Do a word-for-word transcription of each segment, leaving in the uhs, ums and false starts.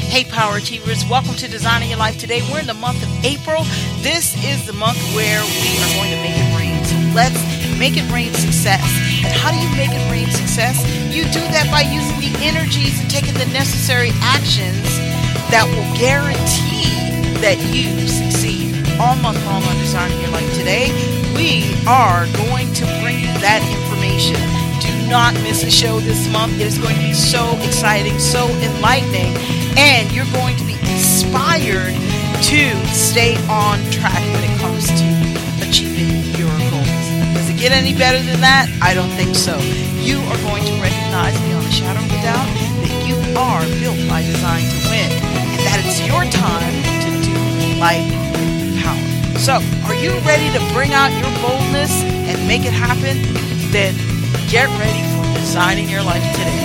Hey Power Achievers, welcome to Designing Your Life Today. We're in the month of April. This is the month where we are going to make it rain. So let's make it rain success. And how do you make it rain success? You do that by using the energies and taking the necessary actions that will guarantee that you succeed. All month long on Designing Your Life Today, we are going to bring you that information. Do not miss a show this month. It is going to be so exciting, so enlightening, and you're going to be inspired to stay on track when it comes to achieving your goals. Does it get any better than that? I don't think so. You are going to recognize beyond a shadow of a doubt that you are built by design to win, and that it's your time to do life with power. So, are you ready to bring out your boldness and make it happen? Then get ready for Designing Your Life Today.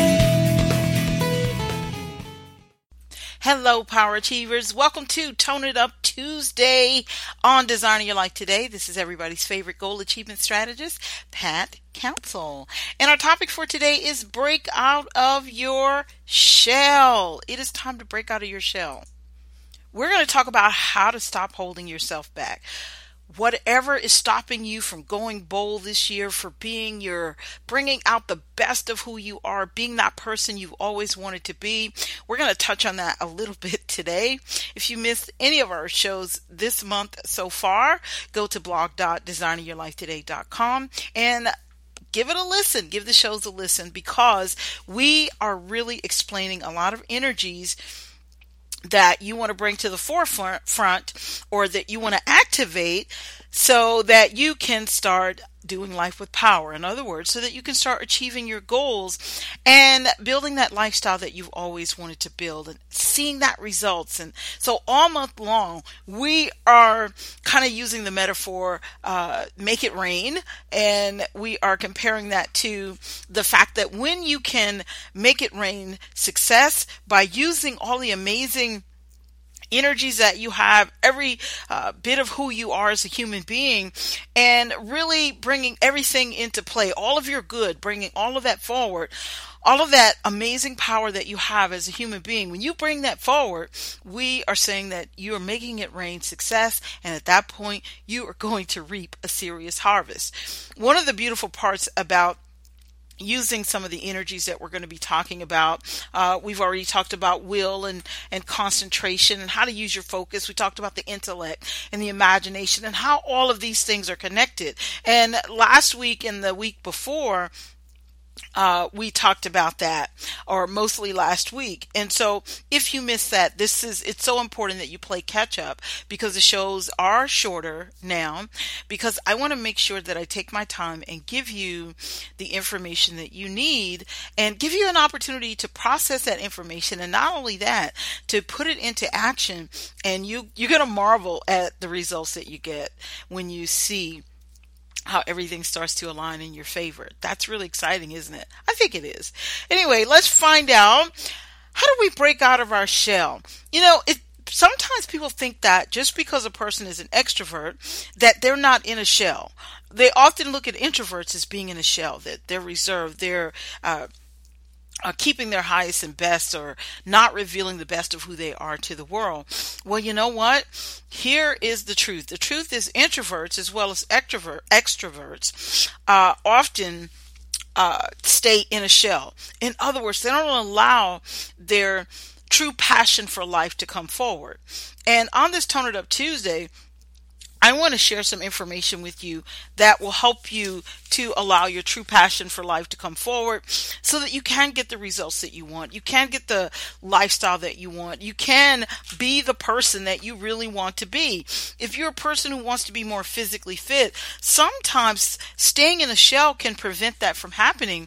Hello, Power Achievers. Welcome to Tone It Up Tuesday on Designing Your Life Today. This is everybody's favorite goal achievement strategist, Pat Council. And our topic for today is break out of your shell. It is time to break out of your shell. We're going to talk about how to stop holding yourself back. Whatever is stopping you from going bold this year, for being your, bringing out the best of who you are, being that person you've always wanted to be. We're going to touch on that a little bit today. If you missed any of our shows this month so far, go to blog dot designing your life today dot com and give it a listen. Give the shows a listen, because we are really explaining a lot of energies that you want to bring to the forefront front, or that you want to activate so that you can start doing life with power. In other words, so that you can start achieving your goals and building that lifestyle that you've always wanted to build and seeing that results. And so all month long, we are kind of using the metaphor, uh, make it rain. And we are comparing that to the fact that when you can make it rain success by using all the amazing energies that you have, every uh, bit of who you are as a human being, and really bringing everything into play, all of your good, bringing all of that forward, all of that amazing power that you have as a human being. When you bring that forward, we are saying that you are making it rain success, and at that point, you are going to reap a serious harvest. One of the beautiful parts about using some of the energies that we're going to be talking about. Uh, we've already talked about will and, and concentration and how to use your focus. We talked about the intellect and the imagination and how all of these things are connected. And last week and the week before, Uh, we talked about that, or mostly last week. And so if you missed that, this is, it's so important that you play catch up, because the shows are shorter now, because I want to make sure that I take my time and give you the information that you need and give you an opportunity to process that information. And not only that, to put it into action, and you, you're going to marvel at the results that you get when you see how everything starts to align in your favor. That's really exciting, isn't it? I think it is. Anyway, let's find out, how do we break out of our shell? You know, it, sometimes people think that just because a person is an extrovert, that they're not in a shell. They often look at introverts as being in a shell, that they're reserved, they're uh, Uh, keeping their highest and best, or not revealing the best of who they are to the world. Well, you know what? Here is the truth. The truth is introverts as well as extrovert, extroverts uh, often uh, stay in a shell. In other words, they don't allow their true passion for life to come forward. And on this Tone It Up Tuesday, I want to share some information with you that will help you to allow your true passion for life to come forward, so that you can get the results that you want. You can get the lifestyle that you want. You can be the person that you really want to be. If you're a person who wants to be more physically fit, sometimes staying in a shell can prevent that from happening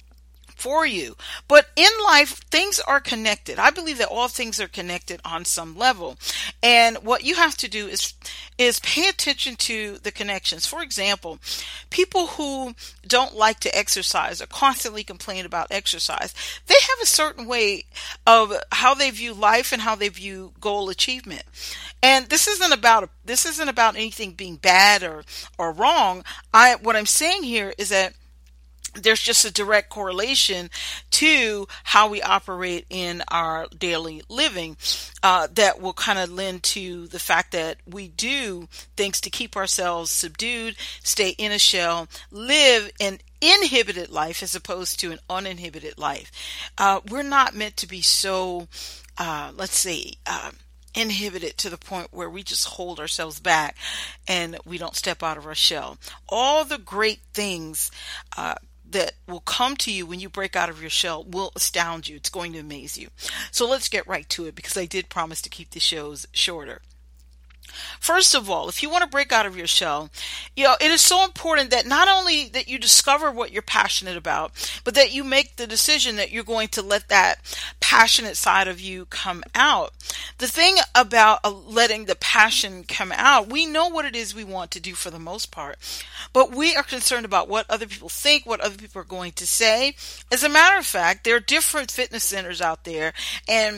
for you. But in life, things are connected. I believe that all things are connected on some level. And what you have to do is, is pay attention to the connections. For example, people who don't like to exercise or constantly complain about exercise, they have a certain way of how they view life and how they view goal achievement. And this isn't about, this isn't about anything being bad or, or wrong. I, what I'm saying here is that there's just a direct correlation to how we operate in our daily living uh, that will kind of lend to the fact that we do things to keep ourselves subdued, stay in a shell, live an inhibited life as opposed to an uninhibited life. Uh, we're not meant to be so, uh, let's say, uh, inhibited to the point where we just hold ourselves back and we don't step out of our shell. All the great things uh, that will come to you when you break out of your shell will astound you. It's going to amaze you. So let's get right to it, because I did promise to keep the shows shorter. First of all, if you want to break out of your shell, you know, it is so important that not only that you discover what you're passionate about, but that you make the decision that you're going to let that passionate side of you come out. The thing about uh, letting the passion come out, we know what it is we want to do for the most part, but we are concerned about what other people think, what other people are going to say. As a matter of fact, there are different fitness centers out there, and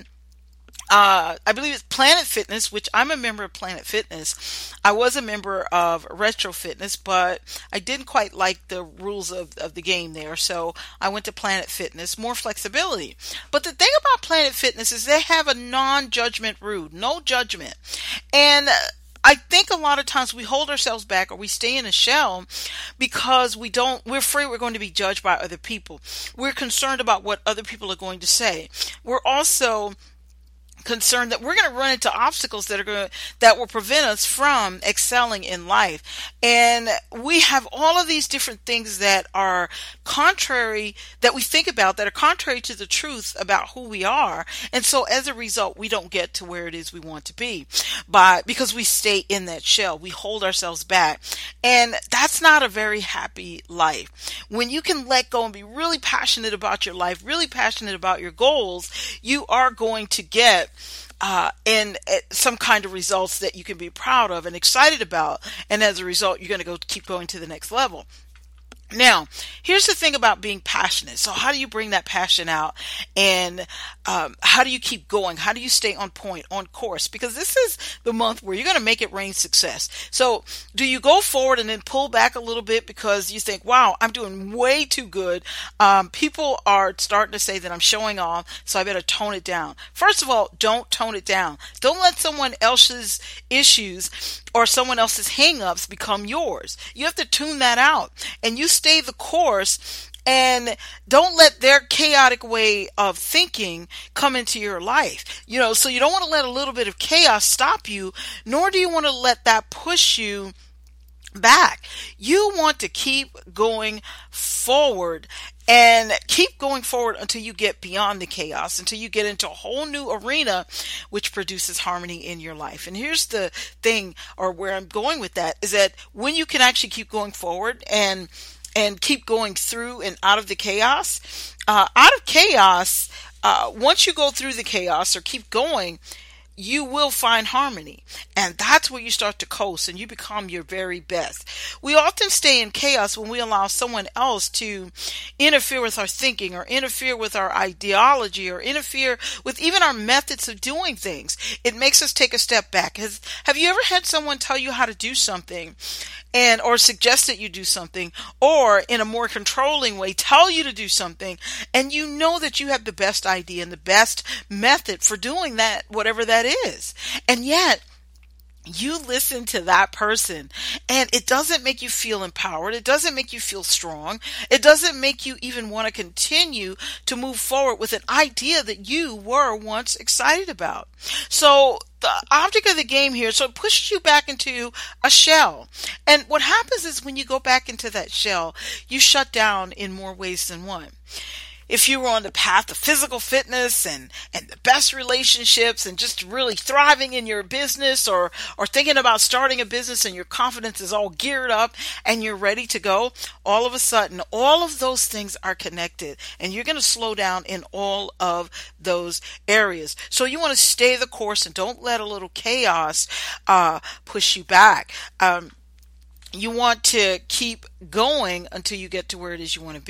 Uh, I believe it's Planet Fitness, which I'm a member of Planet Fitness. I was a member of Retro Fitness, but I didn't quite like the rules of, of the game there. So I went to Planet Fitness, more flexibility. But the thing about Planet Fitness is they have a non-judgment rule, no judgment. And I think a lot of times we hold ourselves back, or we stay in a shell because we don't, we're afraid we're going to be judged by other people. We're concerned about what other people are going to say. We're also concerned that we're going to run into obstacles that are going to, that will prevent us from excelling in life. And we have all of these different things that are contrary, that we think about, that are contrary to the truth about who we are. And so as a result, we don't get to where it is we want to be, but because we stay in that shell, we hold ourselves back. And that's not a very happy life. When you can let go and be really passionate about your life, really passionate about your goals, you are going to get Uh, and uh, some kind of results that you can be proud of and excited about. And as a result, you're going to go keep going to the next level. Now, here's the thing about being passionate. So how do you bring that passion out? And um, how do you keep going? How do you stay on point, on course? Because this is the month where you're going to make it rain success. So do you go forward and then pull back a little bit because you think, wow, I'm doing way too good. Um, people are starting to say that I'm showing off, so I better tone it down. First of all, don't tone it down. Don't let someone else's issues or someone else's hang-ups become yours. You have to tune that out, and you stay the course, and don't let their chaotic way of thinking come into your life. You know, so you don't want to let a little bit of chaos stop you, nor do you want to let that push you back. You want to keep going forward and keep going forward until you get beyond the chaos, until you get into a whole new arena, which produces harmony in your life. And here's the thing, or where I'm going with that, is that when you can actually keep going forward and and keep going through and out of the chaos, uh, out of chaos, uh, once you go through the chaos or keep going, you will find harmony. And that's where you start to coast and you become your very best. We often stay in chaos when we allow someone else to interfere with our thinking, or interfere with our ideology, or interfere with even our methods of doing things. It makes us take a step back. Has, have you ever had someone tell you how to do something, and or suggest that you do something, or in a more controlling way tell you to do something, and you know that you have the best idea and the best method for doing that, whatever that is, and yet you listen to that person and it doesn't make you feel empowered. It doesn't make you feel strong. It doesn't make you even want to continue to move forward with an idea that you were once excited about. So the object of the game here, so it pushes you back into a shell. And what happens is when you go back into that shell, you shut down in more ways than one. If you were on the path of physical fitness and, and the best relationships and just really thriving in your business, or, or thinking about starting a business and your confidence is all geared up and you're ready to go, all of a sudden, all of those things are connected and you're going to slow down in all of those areas. So you want to stay the course and don't let a little chaos uh, push you back. Um, you want to keep going until you get to where it is you want to be.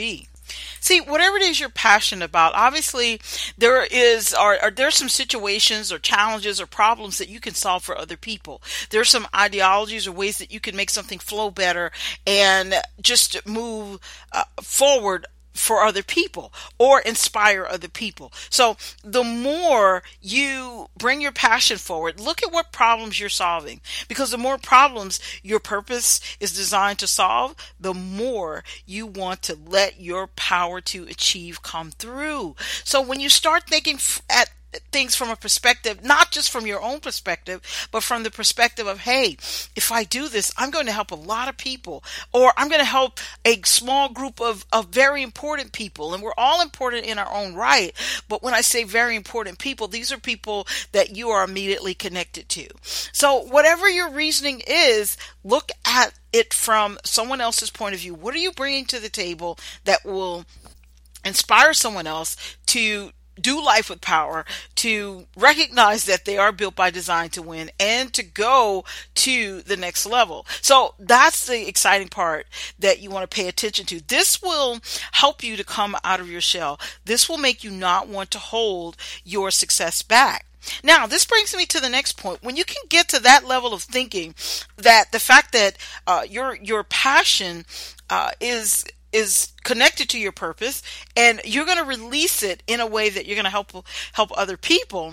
See, whatever it is you're passionate about, obviously there is are, are there's some situations or challenges or problems that you can solve for other people. There's some ideologies or ways that you can make something flow better and just move uh, forward for other people or inspire other people. So the more you bring your passion forward, look at what problems you're solving, because the more problems your purpose is designed to solve, the more you want to let your power to achieve come through. So when you start thinking f- at things from a perspective, not just from your own perspective, but from the perspective of, hey, if I do this, I'm going to help a lot of people, or I'm going to help a small group of, of very important people. And we're all important in our own right. But when I say very important people, these are people that you are immediately connected to. So whatever your reasoning is, look at it from someone else's point of view. What are you bringing to the table that will inspire someone else to do life with power, to recognize that they are built by design to win, and to go to the next level? So that's the exciting part that you want to pay attention to. This will help you to come out of your shell. This will make you not want to hold your success back. Now, this brings me to the next point. When you can get to that level of thinking, that the fact that uh, your your passion uh, is is connected to your purpose, and you're going to release it in a way that you're going to help help other people,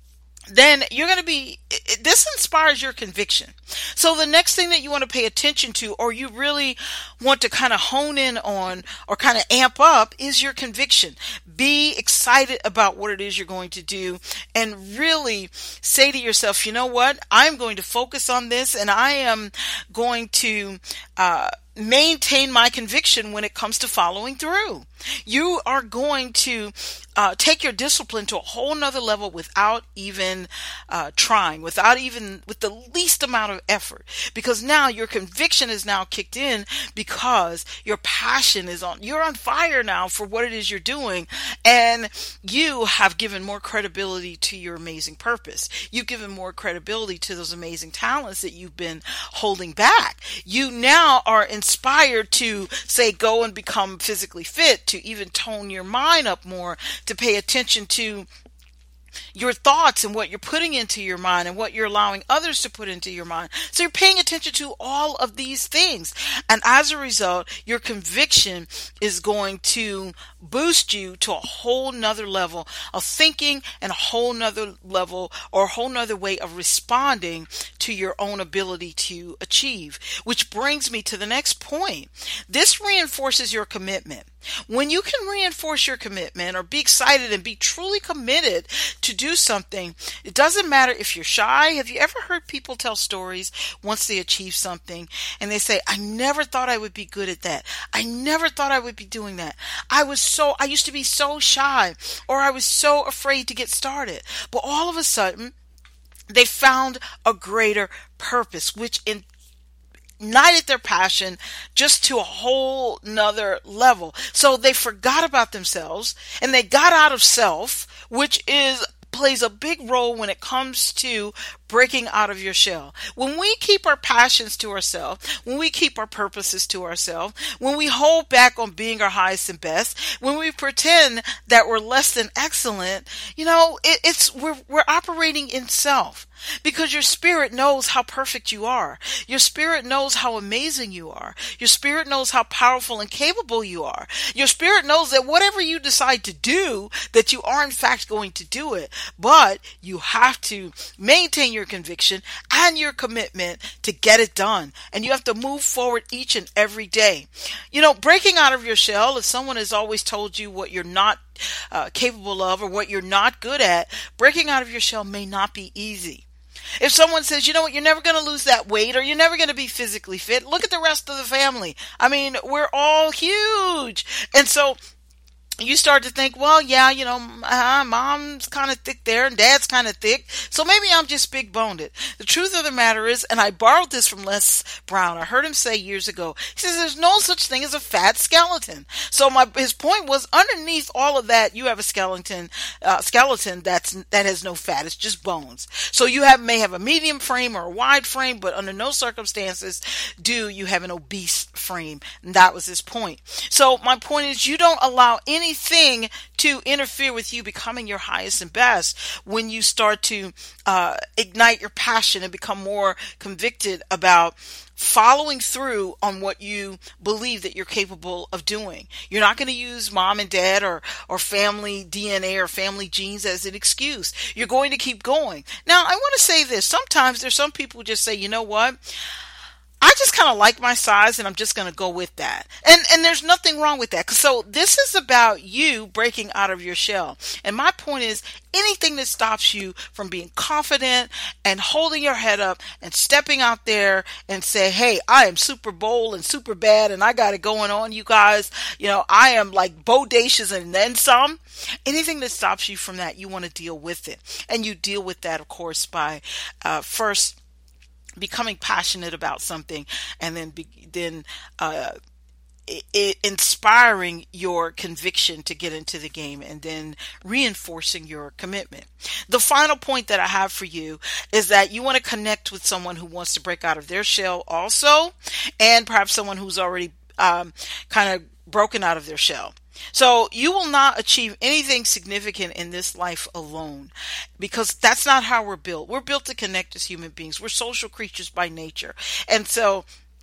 then you're going to be, this inspires your conviction. So the next thing that you want to pay attention to, or you really want to kind of hone in on or kind of amp up, is your conviction. Be excited about what it is you're going to do, and really say to yourself, you know what, I'm going to focus on this, and I am going to uh, maintain my conviction when it comes to following through. You are going to uh, take your discipline to a whole nother level without even uh, trying, without even with the least amount of effort, because now your conviction is now kicked in, because your passion is on, you're on fire now for what it is you're doing, and you have given more credibility to your amazing purpose. You've given more credibility to those amazing talents that you've been holding back. You now are inspired to, say, go and become physically fit, to even tone your mind up more, to pay attention to your thoughts and what you're putting into your mind and what you're allowing others to put into your mind. So you're paying attention to all of these things. And as a result, your conviction is going to boost you to a whole nother level of thinking, and a whole nother level or a whole nother way of responding to your own ability to achieve. Which brings me to the next point. This reinforces your commitment. When you can reinforce your commitment or be excited and be truly committed to do something, it doesn't matter if you're shy. Have you ever heard people tell stories once they achieve something and they say, I never thought I would be good at that. I never thought I would be doing that. I was so, I used to be so shy, or I was so afraid to get started. But all of a sudden, they found a greater purpose, which in ignited their passion just to a whole nother level. So they forgot about themselves and they got out of self, which is plays a big role when it comes to breaking out of your shell. When we keep our passions to ourselves, when we keep our purposes to ourselves, when we hold back on being our highest and best, when we pretend that we're less than excellent, you know, it, it's we're we're operating in self. Because your spirit knows how perfect you are. Your spirit knows how amazing you are. Your spirit knows how powerful and capable you are. Your spirit knows that whatever you decide to do, that you are in fact going to do it. But you have to maintain your conviction and your commitment to get it done. And you have to move forward each and every day. You know, breaking out of your shell, if someone has always told you what you're not uh, capable of or what you're not good at, breaking out of your shell may not be easy. If someone says, you know what, you're never going to lose that weight, or you're never going to be physically fit, look at the rest of the family. I mean, we're all huge. And so you start to think, well, yeah, you know, uh, mom's kind of thick there and dad's kind of thick, so maybe I'm just big boned. The truth of the matter is, and I borrowed this from Les Brown, I heard him say years ago, he says there's no such thing as a fat skeleton. So my his point was, underneath all of that, you have a skeleton, uh, skeleton that's that has no fat. It's just bones. So you have may have a medium frame or a wide frame, but under no circumstances do you have an obese frame. And that was his point. So my point is, you don't allow anything to interfere with you becoming your highest and best when you start to uh, ignite your passion and become more convicted about following through on what you believe that you're capable of doing. You're not going to use mom and dad or, or family D N A or family genes as an excuse. You're going to keep going. Now, I want to say this. Sometimes there's some people who just say, you know what? I just kind of like my size and I'm just going to go with that. And and there's nothing wrong with that. So this is about you breaking out of your shell. And my point is, anything that stops you from being confident and holding your head up and stepping out there and say, hey, I am super bold and super bad and I got it going on, you guys. You know, I am like bodacious and then some. Anything that stops you from that, you want to deal with it. And you deal with that, of course, by uh, first becoming passionate about something, and then be, then uh, it, it inspiring your conviction to get into the game, and then reinforcing your commitment. The final point that I have for you is that you want to connect with someone who wants to break out of their shell also, and perhaps someone who's already um, kind of broken out of their shell. So you will not achieve anything significant in this life alone, because that's not how we're built. We're built to connect as human beings. We're social creatures by nature. And so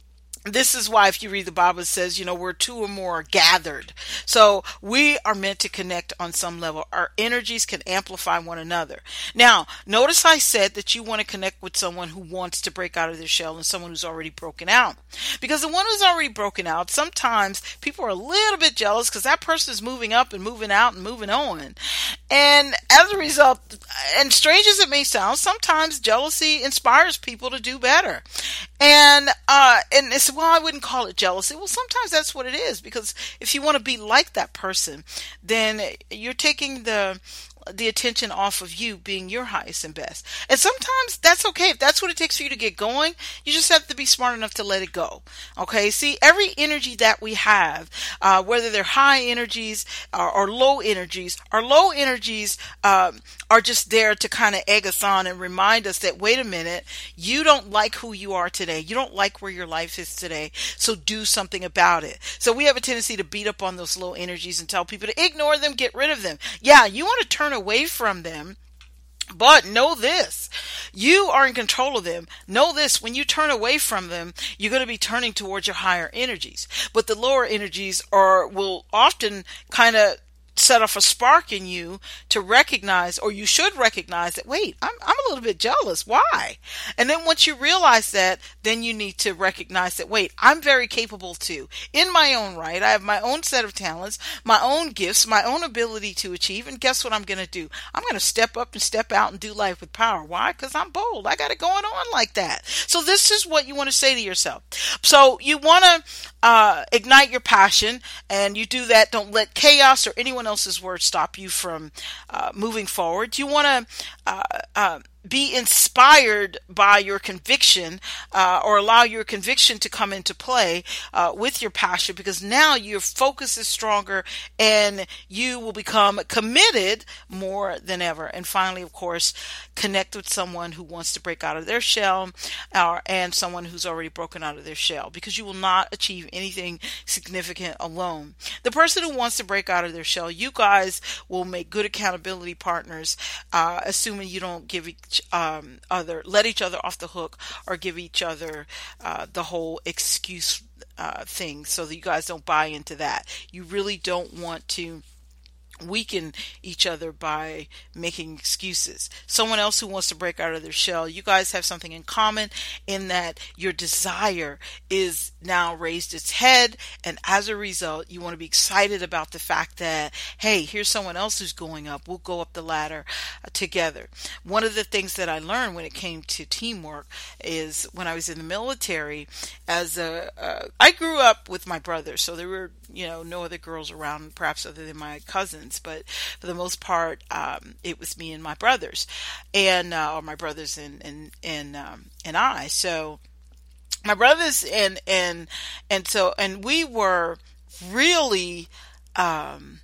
this is why if you read the Bible, it says, you know, we're two or more gathered. So we are meant to connect on some level. Our energies can amplify one another. Now, notice I said that you want to connect with someone who wants to break out of their shell and someone who's already broken out. Because the one who's already broken out, sometimes people are a little bit jealous because that person is moving up and moving out and moving on. And as a result, and strange as it may sound, sometimes jealousy inspires people to do better. And, uh, and it's, well, I wouldn't call it jealousy. Well, sometimes that's what it is, because if you want to be like that person, then you're taking the, the attention off of you being your highest and best. And sometimes that's okay. If that's what it takes for you to get going, you just have to be smart enough to let it go. Okay. See, every energy that we have, uh, whether they're high energies or, or low energies, our low energies, um, are just there to kind of egg us on and remind us that, wait a minute, you don't like who you are today. You don't like where your life is today. So do something about it. So we have a tendency to beat up on those low energies and tell people to ignore them, get rid of them. Yeah, you want to turn away from them. But know this, you are in control of them. Know this, when you turn away from them, you're going to be turning towards your higher energies. But the lower energies are will often kind of set off a spark in you to recognize, or you should recognize that, wait, I'm, I'm a little bit jealous. Why? And then once you realize that, then you need to recognize that, wait, I'm very capable too. In my own right, I have my own set of talents, my own gifts, my own ability to achieve. And guess what I'm going to do? I'm going to step up and step out and do life with power. Why? Because I'm bold. I got it going on like that. So this is what you want to say to yourself. So you want to uh, ignite your passion, and you do that. Don't let chaos or anyone else's words stop you from uh, moving forward. You want to uh, uh, be inspired by your conviction, uh, or allow your conviction to come into play uh, with your passion, because now your focus is stronger and you will become committed more than ever. And finally, of course, connect with someone who wants to break out of their shell, uh, and someone who's already broken out of their shell, because you will not achieve anything significant alone. The person who wants to break out of their shell, you guys will make good accountability partners, uh, assuming you don't give each um, other, let each other off the hook, or give each other uh, the whole excuse uh, thing, so that you guys don't buy into that. You really don't want to weaken each other by making excuses. Someone else who wants to break out of their shell, you guys have something in common in that your desire is now raised its head, and as a result you want to be excited about the fact that, hey, here's someone else who's going up. We'll go up the ladder uh, together. One of the things that I learned when it came to teamwork is when I was in the military. As a uh, I grew up with my brother, so there were, you know, no other girls around, perhaps other than my cousins, but for the most part, um, it was me and my brothers, and uh, or my brothers and and and um, and I. So my brothers and and and so and we were really um,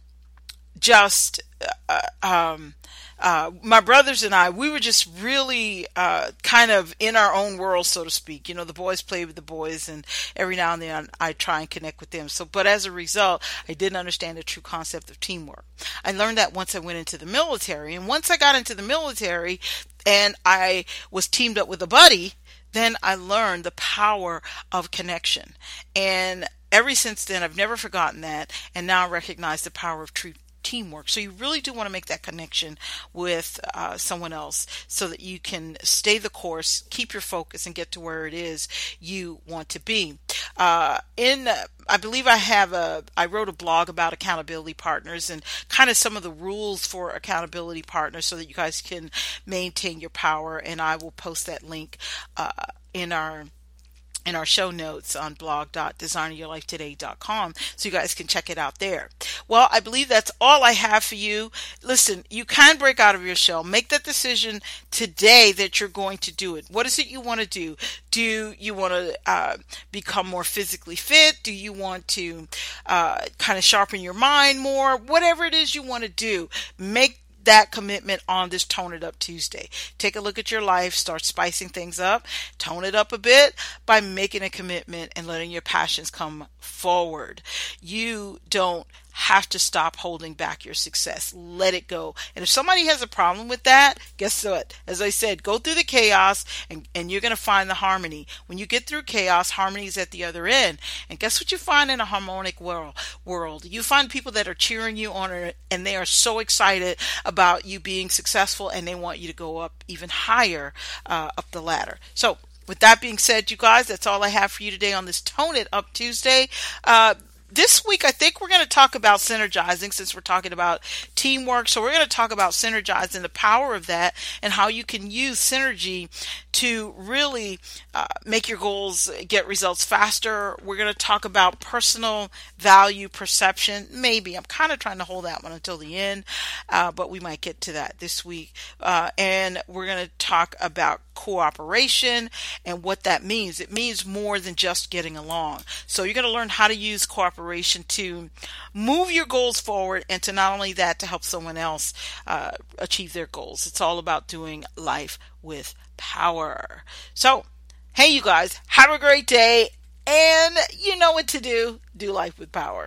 just uh, um, uh, my brothers and I. We were just really uh, kind of in our own world, so to speak. You know, the boys play with the boys, and every now and then I, I try and connect with them. So, but as a result, I didn't understand the true concept of teamwork. I learned that once I went into the military, and once I got into the military, and I was teamed up with a buddy, then I learned the power of connection. And ever since then, I've never forgotten that, and now I recognize the power of true teamwork. So you really do want to make that connection with uh, someone else so that you can stay the course, keep your focus, and get to where it is you want to be. Uh, in, uh, I believe I have a, I wrote a blog about accountability partners and kind of some of the rules for accountability partners so that you guys can maintain your power. And I will post that link uh, in our in our show notes on blog dot designing your life today dot com, so you guys can check it out there. Well, I believe that's all I have for you. Listen, you can break out of your shell. Make that decision today that you're going to do it. What is it you want to do? Do you want to uh, become more physically fit? Do you want to uh, kind of sharpen your mind more? Whatever it is you want to do, make that commitment on this Tone It Up Tuesday. Take a look at your life, start spicing things up, tone it up a bit by making a commitment and letting your passions come forward. You don't have to stop holding back your success. Let it go. And if somebody has a problem with that, guess what? As I said, go through the chaos and, and you're going to find the harmony. When you get through chaos, harmony is at the other end. And guess what you find in a harmonic world? world? You find people that are cheering you on and they are so excited about you being successful and they want you to go up even higher uh, up the ladder. So with that being said, you guys, that's all I have for you today on this Tone It Up Tuesday. Uh, This week, I think we're going to talk about synergizing, since we're talking about teamwork. So we're going to talk about synergizing, the power of that, and how you can use synergy to really uh, make your goals get results faster. We're going to talk about personal value perception. Maybe. I'm kind of trying to hold that one until the end, uh, but we might get to that this week. Uh, and we're going to talk about cooperation and what that means. It means more than just getting along. So you're going to learn how to use cooperation to move your goals forward, and to not only that, to help someone else uh, achieve their goals. It's all about doing life with power. So, hey, you guys, have a great day, and you know what to do. Do life with power.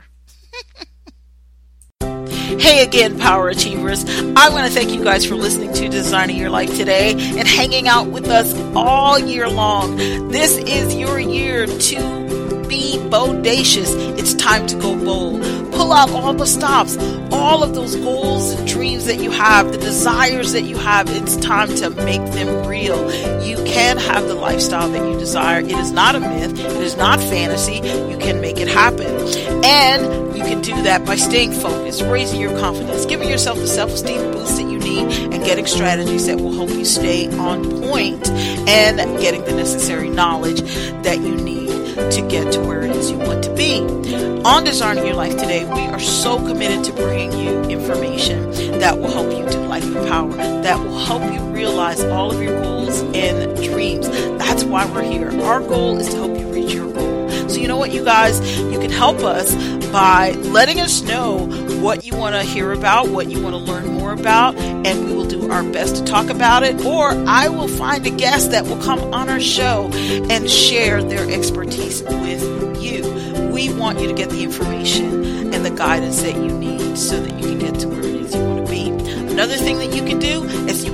Hey again, Power Achievers. I want to thank you guys for listening to Designing Your Life Today and hanging out with us all year long. This is your year to be bodacious. It's time to go bold. Pull out all the stops, all of those goals and dreams that you have, the desires that you have. It's time to make them real. You can have the lifestyle that you desire. It is not a myth. It is not fantasy. You can make it happen. And you can do that by staying focused, raising your confidence, giving yourself the self-esteem boost that you need, and getting strategies that will help you stay on point, and getting the necessary knowledge that you need to get to where it is you want to be. On Designing Your Life Today, we are so committed to bringing you information that will help you do life with power, that will help you realize all of your goals and dreams. That's why we're here. Our goal is to help you reach your goal. So you know what, you guys, you can help us by letting us know what you want to hear about, what you want to learn more about, and we will do our best to talk about it. Or I will find a guest that will come on our show and share their expertise with you. We want you to get the information and the guidance that you need so that you can get to where it is you want to be. Another thing that you can do is you can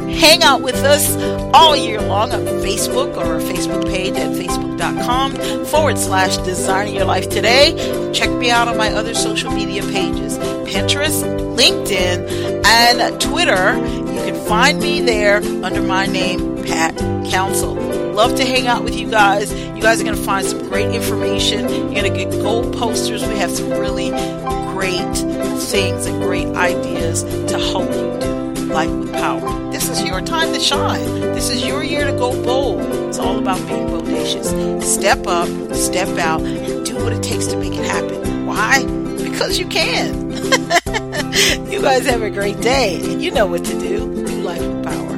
hang out with us all year long on Facebook or our Facebook page at facebook.com forward slash designing your life today. Check me out on my other social media pages, Pinterest, LinkedIn, and Twitter. You can find me there under my name, Pat Counsel. Love to hang out with you guys. You guys are going to find some great information. You're going to get gold posters. We have some really great things and great ideas to help you do life with power. This is your time to shine. This is your year to go bold. It's all about being bodacious. Step up, step out, and do what it takes to make it happen. Why? Because you can. You guys have a great day, and you know what to do. Do life with power.